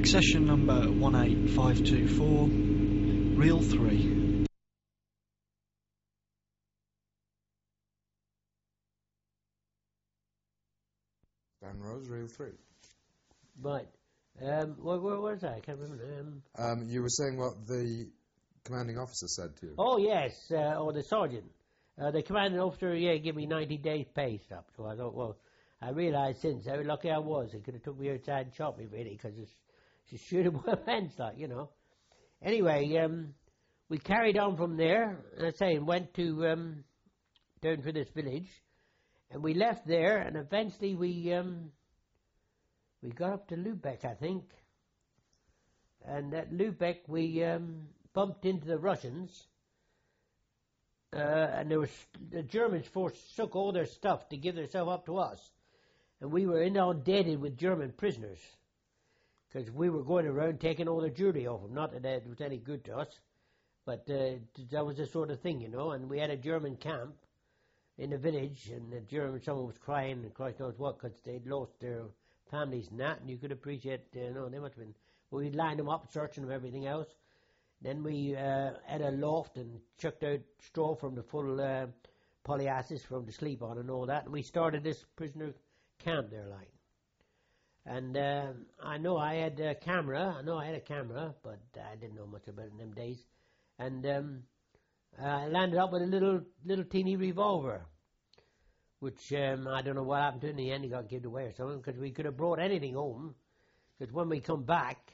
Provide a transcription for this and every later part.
Accession number 18524, reel 3. Dan Rose, reel 3. Right. Where was I? I can't remember. You were saying what the commanding officer said to you. Oh, yes, or the sergeant. The commanding officer, gave me 90 days pay stop. So I thought, well, I realised since how lucky I was. He could have took me outside and shot me, really, because it's shootable offence, like, you know. Anyway, we carried on from there, and I say, and went to down to this village, and we left there, and eventually we got up to Lubeck, I think, and at Lubeck we bumped into the Russians, and the Germans forsook all their stuff to give themselves up to us, and we were inundated with German prisoners, because we were going around taking all the jewelry off them. Not that it was any good to us, but that was the sort of thing, you know. And we had a German camp in the village, and someone was crying, and Christ knows what, because they'd lost their families and that, and you could appreciate, they must have been. Well, we lined them up, searching them, everything else. Then we had a loft and chucked out straw from the full polyasses for them to sleep on and all that, and we started this prisoner camp there, like. And I know I had a camera, but I didn't know much about it in them days. And I landed up with a little teeny revolver, which I don't know what happened to it. In the end, he got given away or something, because we could have brought anything home. Because when we come back,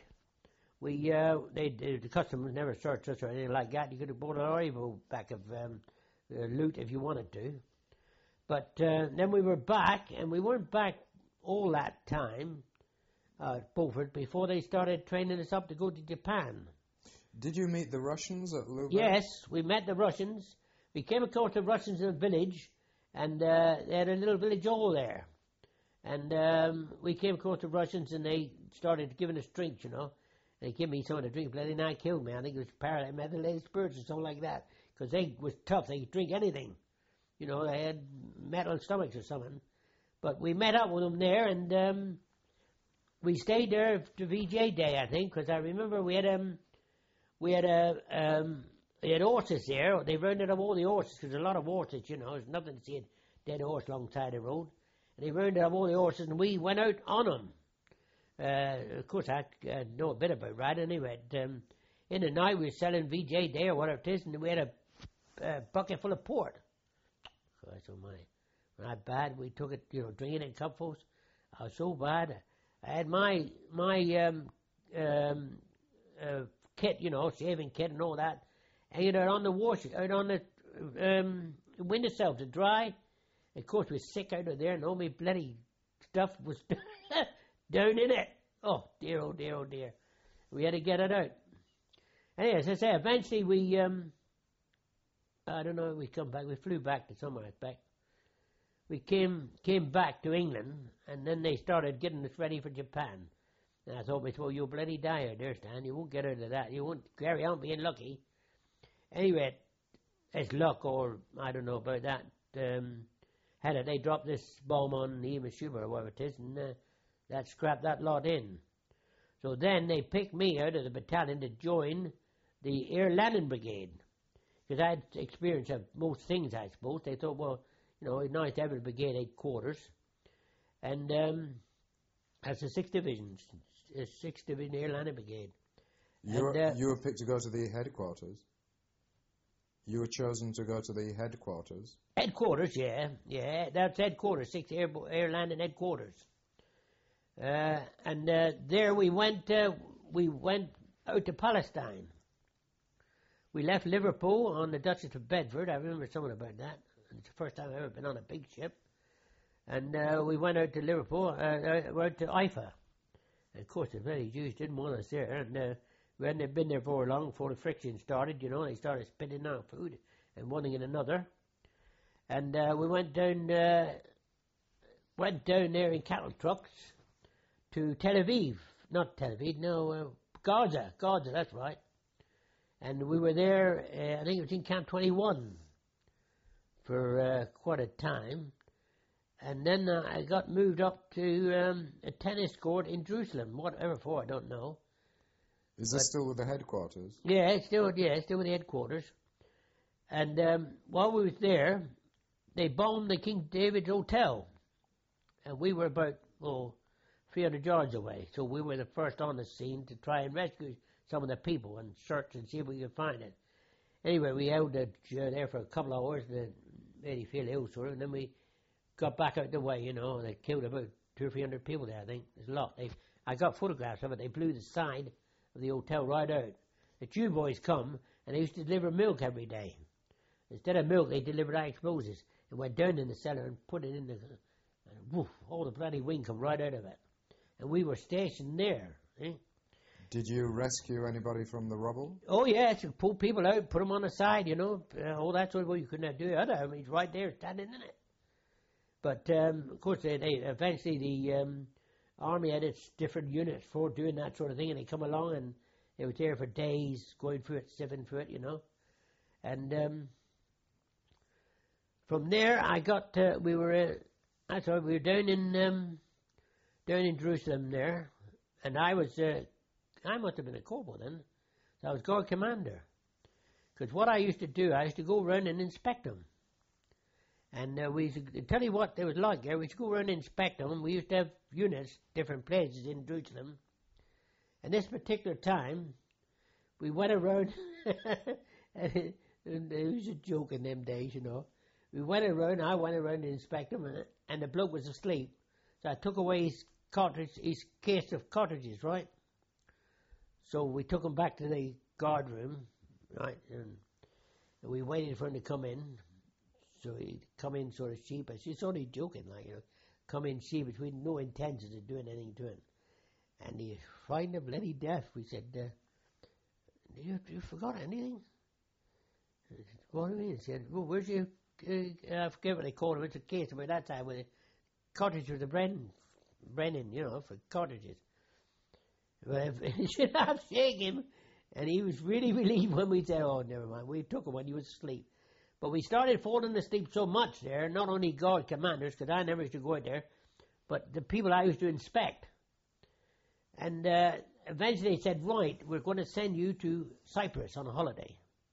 the customers never searched us or anything like that. You could have brought an arrival back of loot if you wanted to. But then we were back, and we weren't back all that time, Beaufort, before they started training us up to go to Japan. Did you meet the Russians at Lubeck? Yes, we met the Russians. We came across the Russians in a village, and they had a little village hall there. And we came across the Russians, and they started giving us drinks, you know. They gave me some of the drink, bloody nigh killed me. I think it was methylated spirits or something like that, because they was tough. They could drink anything. You know, they had metal stomachs or something. But we met up with them there, and we stayed there to VJ Day, I think, because I remember we had horses there. They rounded up all the horses, because there's a lot of horses, you know. There's nothing to see a dead horse alongside the road. And they rounded up all the horses, and we went out on them. Of course, I know a bit about riding anyway. In the night, we were selling VJ Day or whatever it is, and we had a bucket full of port. Christ almighty. Not bad. We took it, you know, drinking it in cupfuls. I was so bad. I had my kit, you know, shaving kit and all that, hanging out on the wash, out on the windowsill to dry. Of course, we were sick out of there, and all my bloody stuff was down in it. Oh dear, oh dear, oh dear. We had to get it out. Anyway, as I say, eventually we, I don't know, we come back. We flew back to somewhere back. We came back to England, and then they started getting us ready for Japan. And I thought, well, you'll bloody die out there, Stan. You won't get out of that. You won't carry on being lucky. Anyway, it's luck, or I don't know about that. They dropped this bomb on the Imashuba or whatever it is, and that scrapped that lot in. So then they picked me out of the battalion to join the Air Landing Brigade, because I had experience of most things, I suppose. They thought, well, you know, it's nice to have a brigade headquarters. And that's the 6th Division, 6th Division Air Landing Brigade. You were picked to go to the headquarters? You were chosen to go to the headquarters? Headquarters, yeah. That's headquarters, 6th Air Landing Headquarters. And there we went out to Palestine. We left Liverpool on the Duchess of Bedford. I remember something about that. It's the first time I've ever been on a big ship. And we went out to Liverpool, went to Haifa. And of course, the bloody Jews didn't want us there. And we hadn't been there for long before the friction started, you know. They started spitting out food and one thing and another. And we went down there in cattle trucks to Tel Aviv. Not Tel Aviv, no, Gaza, that's right. And we were there, I think it was in Camp 21 for quite a time. And then I got moved up to a tennis court in Jerusalem. Whatever for, I don't know. Is this still with the headquarters? Yeah, it's still with the headquarters. And while we was there, they bombed the King David's Hotel. And we were about, 300 yards away. So we were the first on the scene to try and rescue some of the people and search and see if we could find it. Anyway, we held it there for a couple of hours, and then made it feel ill, sort of, and then we got back out the way, you know. They killed about 200 or 300 people there, I think. There's a lot. I got photographs of it. They blew the side of the hotel right out. The Jew boys come, and they used to deliver milk every day. Instead of milk, they delivered explosives and went down in the cellar and put it in the... And woof, all the bloody wind come right out of it. And we were stationed there. Eh? Did you rescue anybody from the rubble? Oh, yes. You pull people out, put them on the side, you know. All that sort of way. You couldn't do it. I mean, he's right there standing in it. But, of course, they eventually the army had its different units for doing that sort of thing, and they come along, and they were there for days, going through it, sifting through it, you know. And from there, I got, we were down in Jerusalem there, and I must have been a corporal then, so I was guard commander. Because what I used to do, I used to go around and inspect them. And we used to tell you what they was like there. We used to go around and inspect them. We used to have units, different places in Jerusalem. And this particular time, we went around, and it was a joke in them days, you know. I went around to inspect them, and the bloke was asleep. So I took away his case of cartridges, right? So we took him back to the guard room, right? And we waited for him to come in. So he'd come in sort of sheepish. He's only joking, like, you know, come in sheepish with no intentions of doing anything to him. And he was frightened of bloody death. We said, you forgot anything? He said, what do you mean? He said, well, where's your, I forget what they called him, it's a case about that time with a cartridge with a Brennan, you know, for cartridges. Well, he should have shaken him, and he was really relieved when we said, oh, never mind, we took him when he was asleep. But we started falling asleep so much there, not only guard commanders, because I never used to go out there, but the people I used to inspect. And eventually they said, right, we're going to send you to Cyprus on a holiday.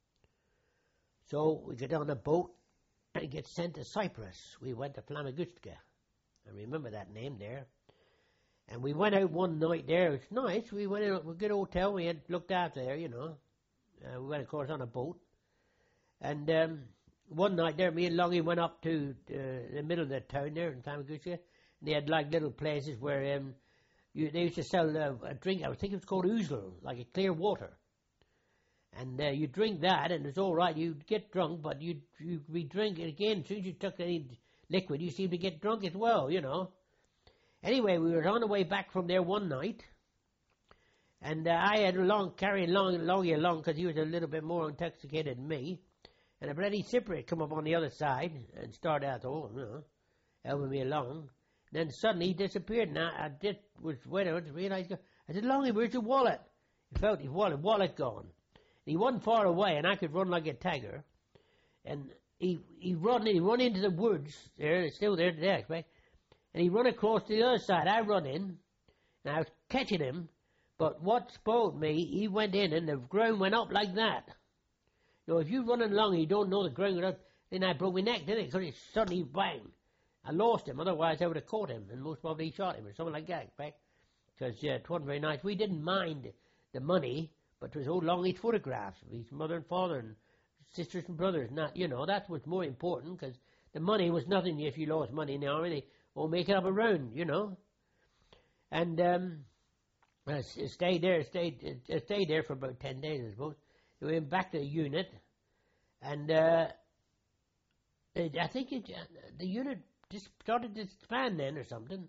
So we get on a boat and get sent to Cyprus. We went to Famagusta. I remember that name there. And we went out one night there. It was nice. We went in a good hotel. We had looked after there, you know. We went, of course, on a boat. And one night there, me and Longy went up to the middle of the town there in Famagusta. And they had like little places where they used to sell a drink. I think it was called Ouzl, like a clear water. And you drink that, and it's all right. You'd get drunk, but you'd re-drink it again. As soon as you took any liquid, you seemed to get drunk as well, you know. Anyway, we were on the way back from there one night, and I had carrying Longy along because he was a little bit more intoxicated than me. And a bloody Cypriot come up on the other side and started out, helping me along. And then suddenly he disappeared, and I was waiting to realise. I said, Longy, where's your wallet? He felt his wallet gone. And he wasn't far away, and I could run like a tiger. And he run into the woods there. It's still there today, I expect. And he run across to the other side. I run in, and I was catching him. But what spoiled me, he went in, and the ground went up like that. Now, if you're running along and you don't know the ground went up, then I broke my neck, didn't it? Because it suddenly bang. I lost him. Otherwise, I would have caught him and most probably shot him or something like that. Because it wasn't very nice. We didn't mind the money, but it was old Longy's photographs of his mother and father and sisters and brothers. Not, you know, that was more important because the money was nothing if you lost money in the army. They all make it up around, you know. And I stayed there for about 10 days, I suppose. We went back to the unit, and I think the unit just started to expand then or something.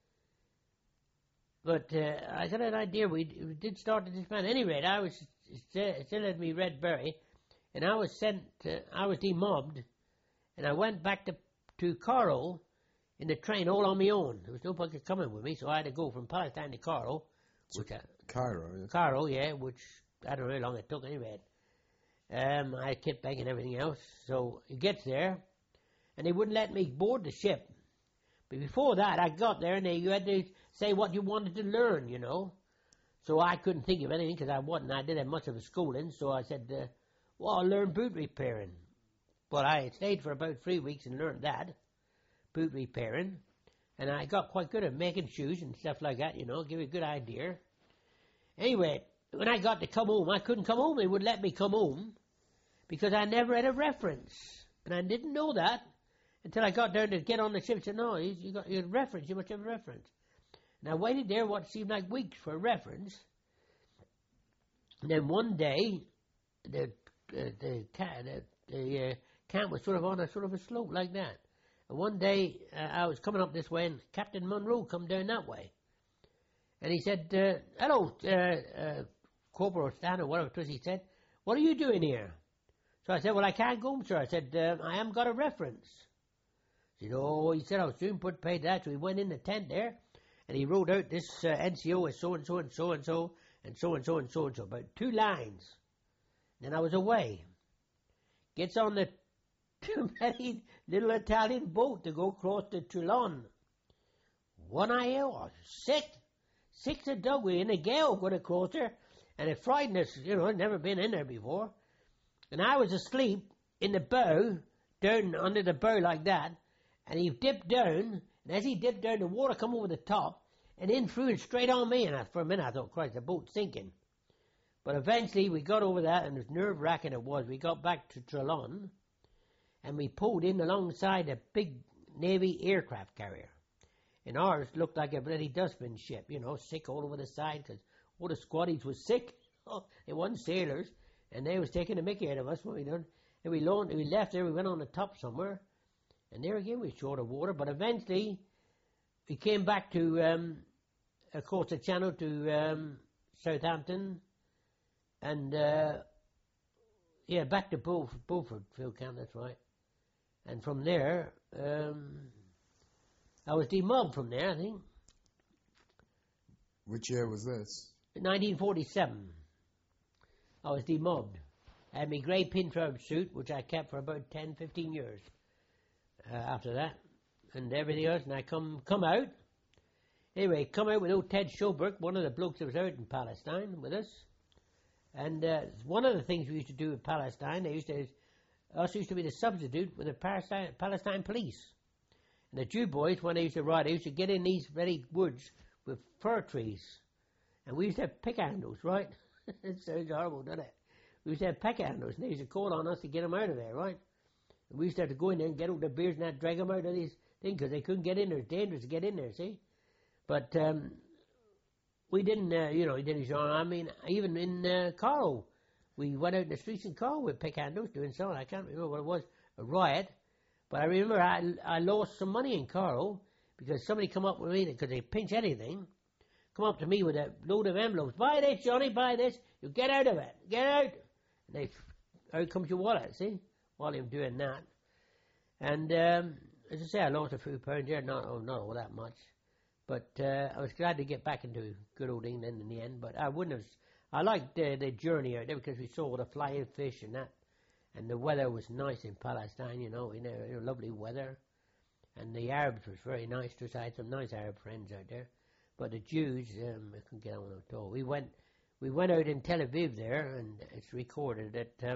But I got an idea we did start to expand. At any rate, I was still at me Red Berry, and I was demobbed, and I went back to Cairo in the train all on my own. There was nobody coming with me, so I had to go from Palestine to Cairo. Cairo, yeah. Cairo, yeah, which I don't know how long it took anyway. I had kit bag and everything else. So he gets there, and they wouldn't let me board the ship. But before that, I got there, and you had to say what you wanted to learn, you know. So I couldn't think of anything because I didn't have much of a schooling. So I said, well, I'll learn boot repairing. But I stayed for about 3 weeks and learned that, boot repairing. And I got quite good at making shoes and stuff like that, you know, give you a good idea. Anyway, when I got to come home, I couldn't come home. They wouldn't let me come home because I never had a reference. And I didn't know that until I got down to get on the ship and said, no, you got your reference, you must have a reference. And I waited there what seemed like weeks for a reference. And then one day, the camp was sort of on a slope like that. And one day, I was coming up this way, and Captain Munro come down that way. And he said, hello, Corporal Stan, or whatever it was, he said, what are you doing here? So I said, well, I can't go home, sir. I said, I haven't got a reference. He said, oh, he said, I'll soon put paid that. So he went in the tent there, and he wrote out this NCO is so-and-so and so-and-so, and so-and-so and so-and-so, about 2 lines. Then I was away. Gets on the too-many little Italian boat to go across to Toulon. One eye was sick. 6 a dog. We in a gale going across there, and it frightened us. You know, I'd never been in there before. And I was asleep in the bow, down under the bow like that, and he dipped down, and as he dipped down, the water come over the top, and in through and straight on me, and for a minute I thought, Christ, the boat's sinking. But eventually we got over that, and it was nerve-wracking it was. We got back to Toulon, and we pulled in alongside a big Navy aircraft carrier. And ours looked like a bloody dustbin ship, you know, sick all over the side, because all the squaddies was sick. They weren't sailors, and they was taking the mickey out of us when we done. And we left there, we went on the top somewhere, and there again we were short of water, but eventually we came back to, across the channel to Southampton, and back to Beaufort Field Camp, that's right. And from there, I was demobbed from there, I think. Which year was this? 1947. I was demobbed. I had my grey Pintrobe suit, which I kept for about 10, 15 years after that, and everything else, and I come out. Anyway, come out with old Ted Schoberg, one of the blokes that was out in Palestine with us. And one of the things we used to do in Palestine, used to be the substitute with the Palestine police. And the Jew boys, when they used to ride, they used to get in these very woods with fir trees. And we used to have pick handles, right? It sounds horrible, doesn't it? We used to have pick handles, and they used to call on us to get them out of there, right? And we used to have to go in there and get all the beers and that, drag them out of these things, because they couldn't get in there. It's dangerous to get in there, see? But we didn't, he didn't show. I mean, even in Carlo, we went out in the streets in Carlo with pick handles doing something. I can't remember what it was, a riot. But I remember I lost some money in Carlo because somebody come up with me, because they pinch anything, come up to me with a load of envelopes. Buy this, Johnny, buy this. You get out of it. Get out. And out comes your wallet, see? While I'm doing that. And as I say, I lost a few pounds there, not all that much. But I was glad to get back into good old England in the end. But I wouldn't have. I liked the journey out there because we saw all the flying fish and that. And the weather was nice in Palestine, lovely weather. And the Arabs was very nice to us. I had some nice Arab friends out there. But the Jews, I couldn't get on at all. We went out in Tel Aviv there, and it's recorded that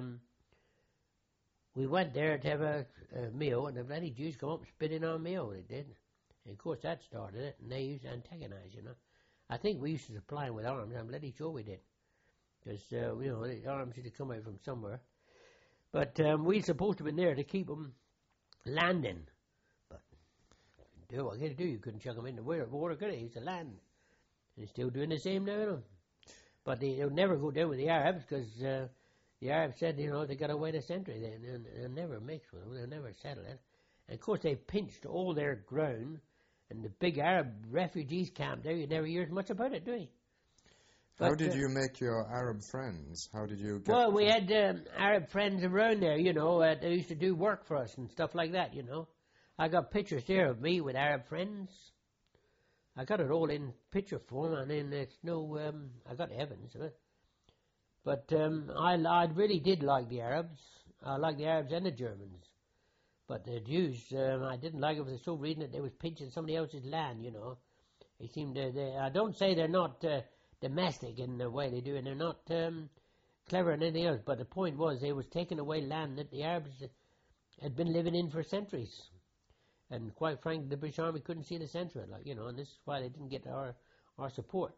we went there to have a meal, and the bloody Jews come up and spit in our meal, they did. And of course that started it, and they used to antagonize, I think we used to supply them with arms. I'm bloody sure we did. Because, the arms used to come out from somewhere. But we were supposed to have been there to keep them landing. But do what you got to do. You couldn't chuck them in the water, could you? He used to land. And he's still doing the same now, But they'll never go down with the Arabs because the Arabs said, they got away the century. They'll never mix with them. They'll never settle it. And, of course, they pinched all their ground. And the big Arab refugees camp there, you never hear much about it, do you? But, how did you make your Arab friends? How did you get... Well, we had Arab friends around there, they used to do work for us and stuff like that, I got pictures there of me with Arab friends. I got it all in picture form, and then there's no... I got evidence of it. But I really did like the Arabs. I liked the Arabs and the Germans. But the Jews, I didn't like it for the sole reason that they was pinching somebody else's land, you know. They seemed I don't say they're not domestic in the way they do, and they're not clever and anything else, but the point was they was taking away land that the Arabs had been living in for centuries. And quite frankly, the British Army couldn't see the sense of it, like, you know, and this is why they didn't get our support.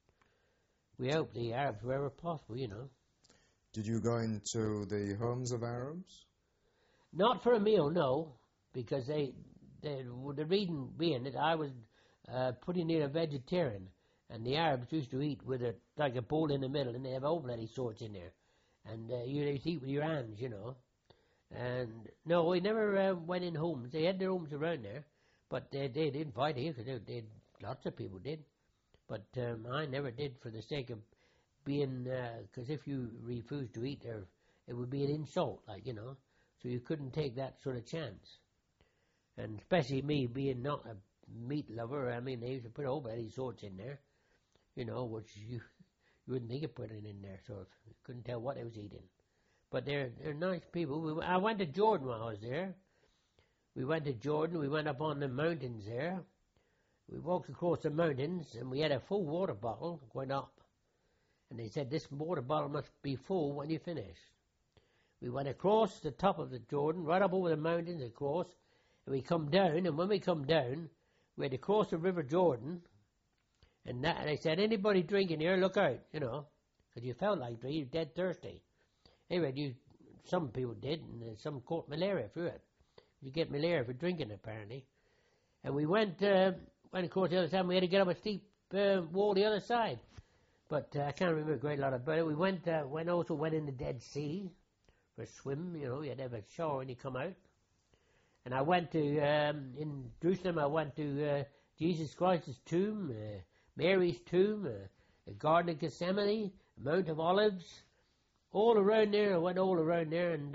We hoped the Arabs wherever possible, you know. Did you go into the homes of Arabs? Not for a meal, no, because the reason being that I was pretty near a vegetarian, and the Arabs used to eat with like a bowl in the middle, and they have all bloody sorts in there, and you used to eat with your hands, you know. And no, we never went in homes. They had their homes around there, but they didn't fight here because lots of people did. But I never did for the sake of being, because if you refused to eat there, it would be an insult, like, you know. So you couldn't take that sort of chance. And especially me being not a meat lover, I mean, they used to put all bloody sorts in there, you know, which you wouldn't think of putting in there, so you couldn't tell what I was eating. But they're nice people. I went to Jordan while I was there. We went to Jordan. We went up on the mountains there. We walked across the mountains, and we had a full water bottle going up. And they said, this water bottle must be full when you finish. We went across the top of the Jordan, right up over the mountains across, and we come down, and when we come down, we had to cross the River Jordan, and they said, anybody drinking here, look out, you know, because you felt like drinking, you're dead thirsty. Anyway, some people did, and some caught malaria through it. You get malaria for drinking, apparently. And we went across the other side, and we had to get up a steep wall the other side. But I can't remember a great lot about it. We also went in the Dead Sea for a swim, you know, you had to have a shower when you come out. And I went to, in Jerusalem, I went to Jesus Christ's tomb, Mary's tomb, the Garden of Gethsemane, the Mount of Olives, all around there. I went all around there, and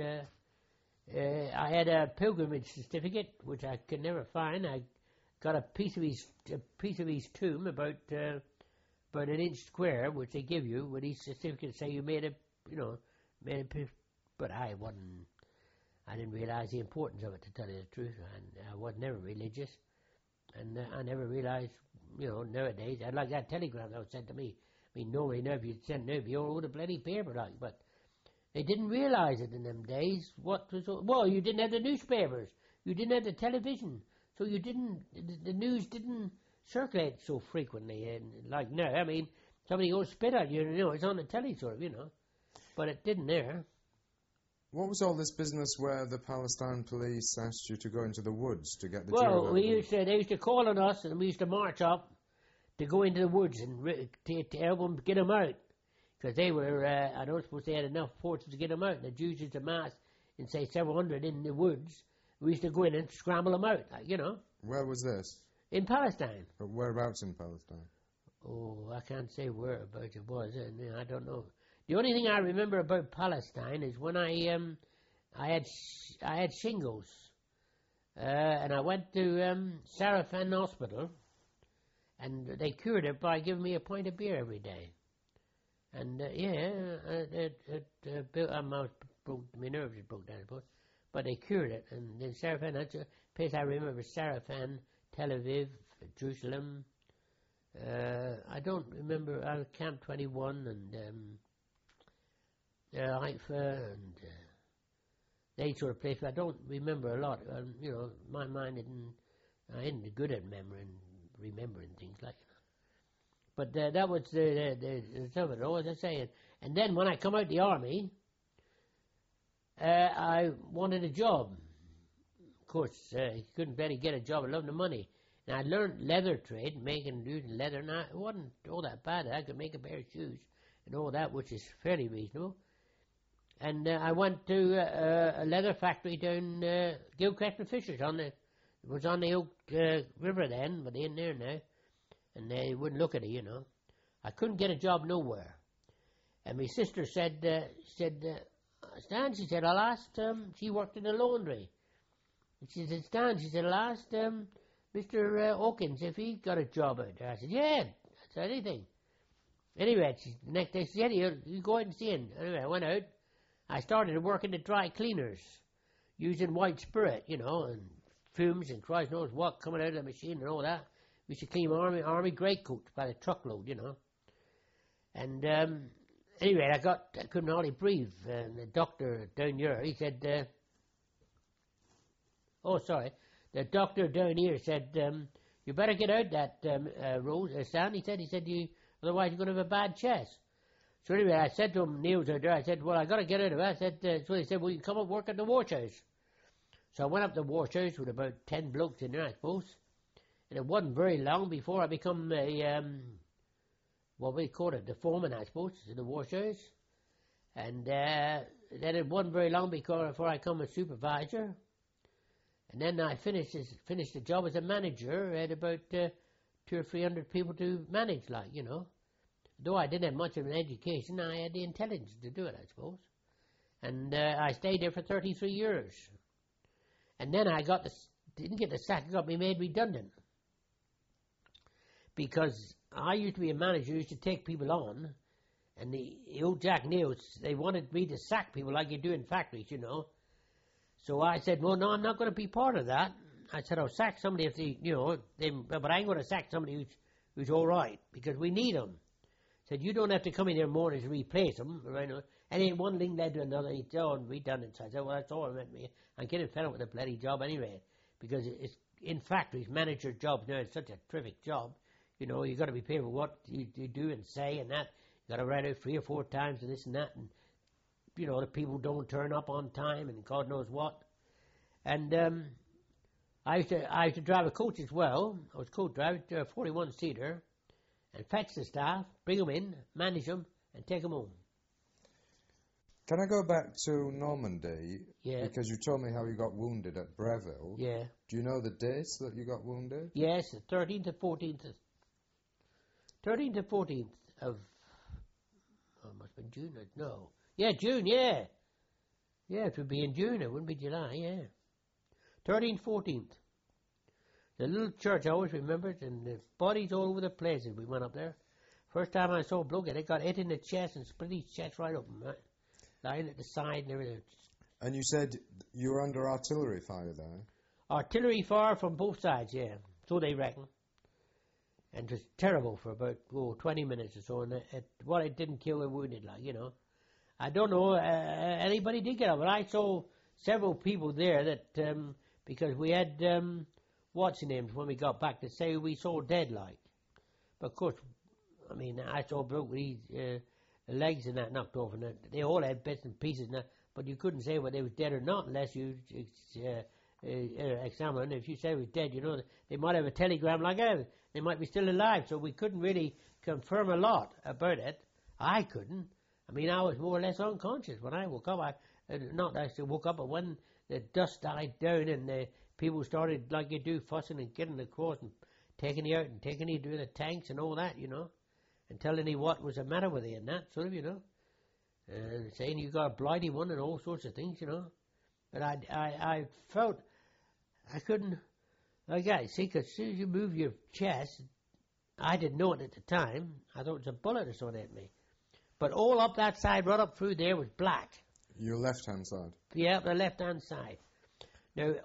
I had a pilgrimage certificate, which I could never find. I got a piece of his tomb about an inch square, which they give you with these certificates, say you made it, you know, but I didn't realize the importance of it, to tell you the truth. I was never religious, and I never realized, you know, nowadays, I'd like that telegram that was sent to me. I mean, nobody knows if you'd send it, you all the bloody paper, like, but they didn't realize it in them days. Well, you didn't have the newspapers, you didn't have the television, so the news didn't circulate so frequently, and like now, I mean, somebody goes spit at you, you know, it's on the telly, sort of, you know, but it didn't there. What was all this business where the Palestine police asked you to go into the woods to get the Well, they used to call on us, and we used to march up to go into the woods and to help them get them out, because they were, I don't suppose they had enough forces to get them out. And the Jews used to mass and say several hundred in the woods. We used to go in and scramble them out, like, you know. Where was this? In Palestine. But whereabouts in Palestine? Oh, I can't say whereabouts it was, and I don't know. The only thing I remember about Palestine is when I had shingles, and I went to Sarafan Hospital, and they cured it by giving me a pint of beer every day. And my nerves broke down, but they cured it. And then Sarafan, that's a place I remember: Sarafan, Tel Aviv, Jerusalem. I don't remember Camp 21 and Haifa and that sort of place. But I don't remember a lot. You know, my mind I isn't good at remembering things like that. But that was the some of it all, as I say. And then when I come out the army, I wanted a job. Of course, you couldn't barely get a job. I loved the money. And I learned leather trade, using leather, and it wasn't all that bad. I could make a pair of shoes and all that, which is fairly reasonable. And I went to a leather factory down Gilchrist and Fishers. It was on the Oak River then, but they're in there now. And they wouldn't look at it, you know. I couldn't get a job nowhere. And my sister said, Stan, she said, I'll ask, she worked in a laundry. And she said, Stan, she said, I'll ask Mr. Hawkins if he got a job out there. I said, yeah, that's anything. Anyway, the next day she said, you go out and see him. Anyway, I went out. I started to work in the dry cleaners. using white spirit, you know, and fumes and Christ knows what coming out of the machine and all that. We used to clean army greatcoats by the truckload, you know. And anyway, I couldn't hardly breathe. And the doctor down here, he said, the doctor down here said, you better get out that Stan. He said, otherwise you're going to have a bad chest. So anyway, I said to him, Neil's out there, I said, well, I got to get out of it. I said, so he said, well, you come up work at the wash house. So I went up to the wash house with about 10 blokes in there, I suppose. And it wasn't very long before I become a, what we call it, the foreman, I suppose, in the wash house. And then it wasn't very long before I become a supervisor. And then I finished the job as a manager. I had about 200 or 300 people to manage, like, you know. Though I didn't have much of an education, I had the intelligence to do it, I suppose. And I stayed there for 33 years. And then I didn't get the sack, got me made redundant. Because I used to be a manager who used to take people on, and the old Jack Neils, they wanted me to sack people like you do in factories, you know. So I said, well, no, I'm not going to be part of that. I said, I'll sack somebody if they, you know, but I ain't going to sack somebody who's all right, because we need them. Said, you don't have to come in there mornings to replace them. Right? And one thing led to another. He said, oh, redundant. So I said, well, that's all I meant me. I'm getting fed up with the bloody job anyway, because it's in factories, manager jobs now, it's such a terrific job. You know, you've got to be paid for what you do and say and that. You've got to write out 3 or 4 times and this and that. And, you know, the people don't turn up on time and God knows what. And I used to drive a coach as well. I was coach driver, a 41-seater, and fetch the staff, bring them in, manage them, and take them home. Can I go back to Normandy? Yeah. Because you told me how you got wounded at Breville. Yeah. Do you know the dates that you got wounded? Yes, the 13th to 14th. 13th to 14th of... Oh, it must have been June. No. Yeah, June, yeah. Yeah, it would be in June. It wouldn't be July, yeah. 13th, 14th. The little church, I always remember it, and the bodies all over the place as we went up there. First time I saw a bloke, it got hit in the chest and split his chest right open, right? Lying at the side and everything. And you said you were under artillery fire there? Artillery fire from both sides, yeah. So they reckon. And it was terrible for about 20 minutes or so. And it didn't kill the wounded, like, you know. I don't know, anybody did get up. But I saw several people there that, because we had, what's the names when we got back to say we saw dead, like. But of course, I mean, I saw broke with his legs and that knocked off, and they all had bits and pieces, and that, but you couldn't say whether they was dead or not unless you examine. If you say he was dead, you know, they might have a telegram like that. They might be still alive, so we couldn't really confirm a lot about it. I couldn't. I mean, I was more or less unconscious when I woke up. I actually woke up, but when the dust died down and the people started, like you do, fussing and getting across and taking you out and taking you to the tanks and all that, you know, and telling you what was the matter with you and that sort of, you know, and saying you got a blighty one and all sorts of things, you know. But I felt I couldn't, like I see, because as soon as you move your chest, I didn't know it at the time. I thought it was a bullet or something at me. But all up that side, right up through there, was black. Your left-hand side? Yeah, the left-hand side. Now,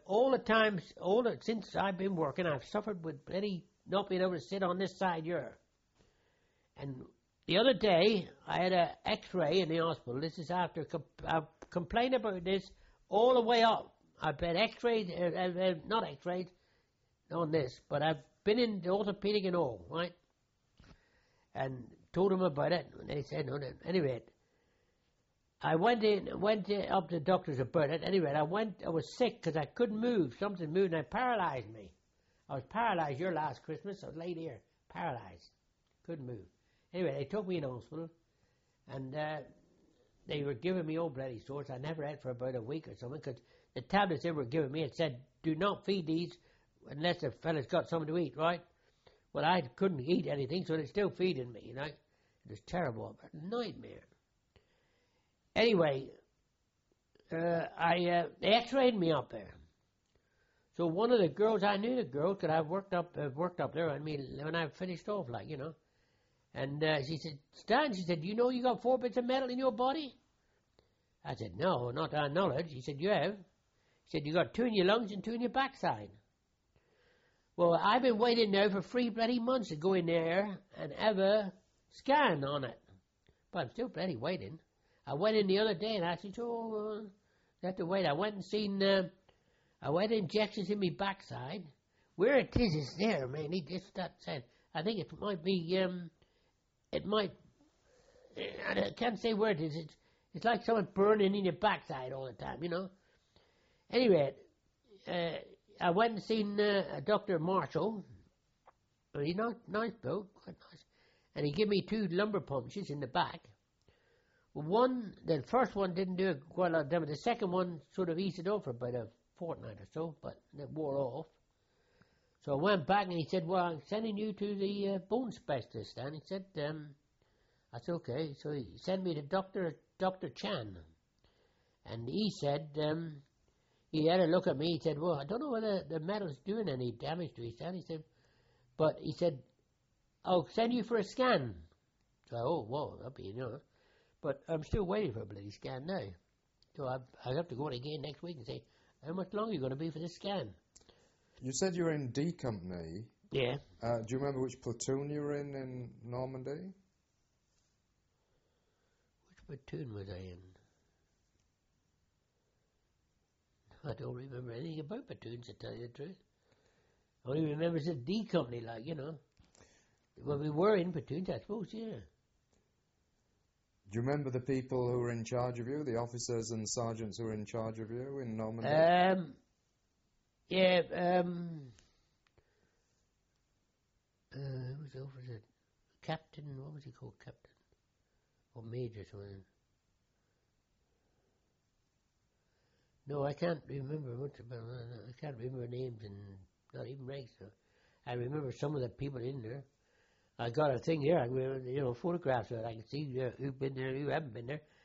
since I've been working, I've suffered with bloody not being able to sit on this side here. And the other day, I had an X-ray in the hospital. This is after I've complained about this all the way up. I've been X-rayed, not X-rayed on this, but I've been in the orthopedic and all, right? And told them about it, and they said no. Anyway, I went up to the doctors about it. Anyway, I was sick because I couldn't move. Something moved and it paralyzed me. I was paralyzed here last Christmas. I was laid here, paralyzed. Couldn't move. Anyway, they took me in hospital, and they were giving me old bloody sores. I never had for about a week or something, because the tablets they were giving me, it said, do not feed these unless the fella's got something to eat, right? Well, I couldn't eat anything, so they're still feeding me, you know. It was terrible, a nightmare. Anyway, they X-rayed me up there. So one of the girls, I knew the girl, because I've worked up there. I mean, when I finished off, like, you know. And she said, Stan, she said, you know you got 4 bits of metal in your body? I said, no, not to our knowledge. She said, you have? said, you got 2 in your lungs and 2 in your backside. Well, I've been waiting now for 3 bloody months to go in there and have a scan on it. But I'm still bloody waiting. I went in the other day and I said, I have to wait. I went and seen, I went injections in my backside. Where it is there, man. He just said, I think it might be, I can't say where it is. It's like someone burning in your backside all the time, you know. Anyway, I went and seen Dr. Marshall. He's nice bloke, quite nice. And he gave me 2 lumbar punctures in the back. The first one didn't do quite a lot of damage. The second one sort of eased it off for about a fortnight or so, but it wore off. So I went back and he said, well, I'm sending you to the bone specialist. And he said, I said, okay. So he sent me to Dr. Chan. And he said, he had a look at me. He said, well, I don't know whether the metal's doing any damage to his hand. He said, I'll send you for a scan. So, oh, whoa, that'll be, But I'm still waiting for a bloody scan now. So I have to go in again next week and say, how much longer are you going to be for this scan? You said you were in D Company. Yeah. Do you remember which platoon you were in Normandy? Which platoon was I in? I don't remember anything about platoons, to tell you the truth. I only remember it's a D Company, like, Well, we were in platoons, I suppose, yeah. Do you remember the people who were in charge of you, the officers and sergeants who were in charge of you in Normandy? Yeah, who was the officer? Captain, what was he called, Captain? Or Major, something. No, I can't remember much about that. I can't remember names and not even ranks. So I remember some of the people in there. I got a thing here, photographs of it. I can see who've been there, who haven't been there.